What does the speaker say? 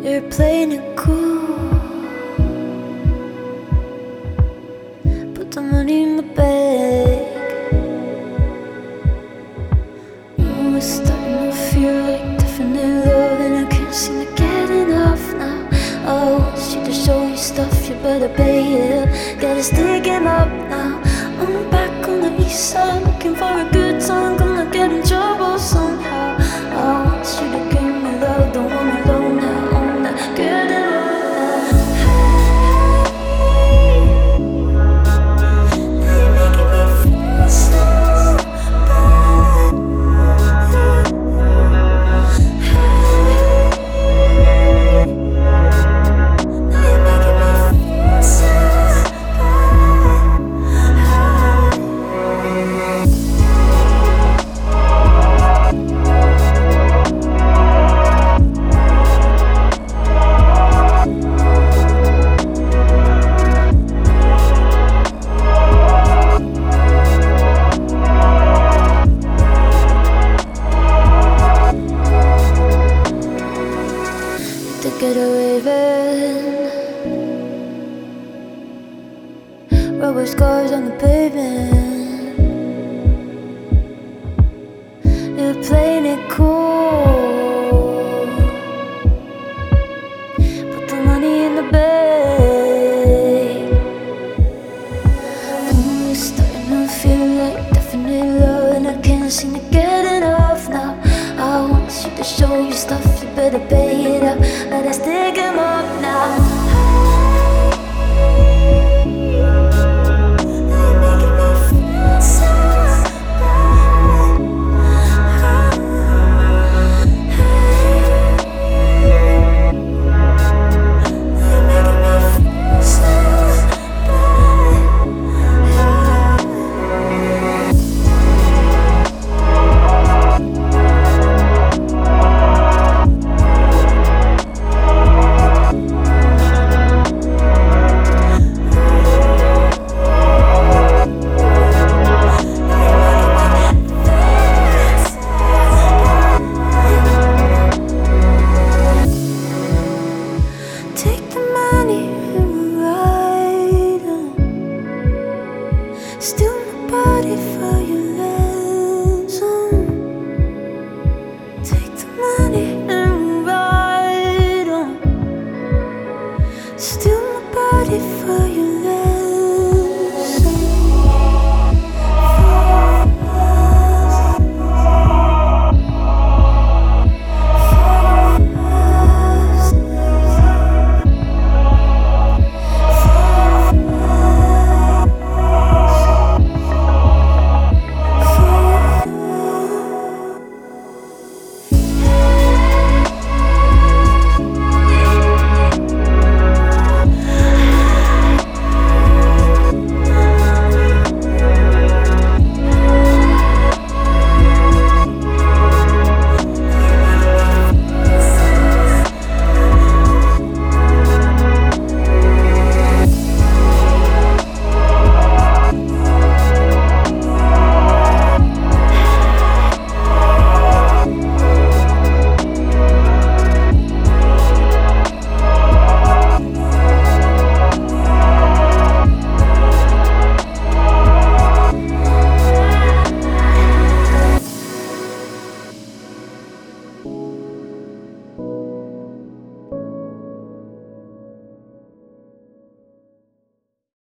You're playing it cool. Put the money in my bag. Oh, it's starting to feel like definite love, and I can't seem to get enough now. I want you to show you stuff, you better pay it up. Gotta stick him up now. I'm back on the east side, looking for a good time. Gonna get in trouble somehow. I want you to give me love, don't wanna alone now. On that good and get away then. Rubber scars on the pavement. You're playing it cool. Put the money in the bag. It's starting to feel like definite love, and I can't seem to get enough now. I want you to show you stuff, you better pay it up. Better stick him up now. Still my body for your ransom. Take the money.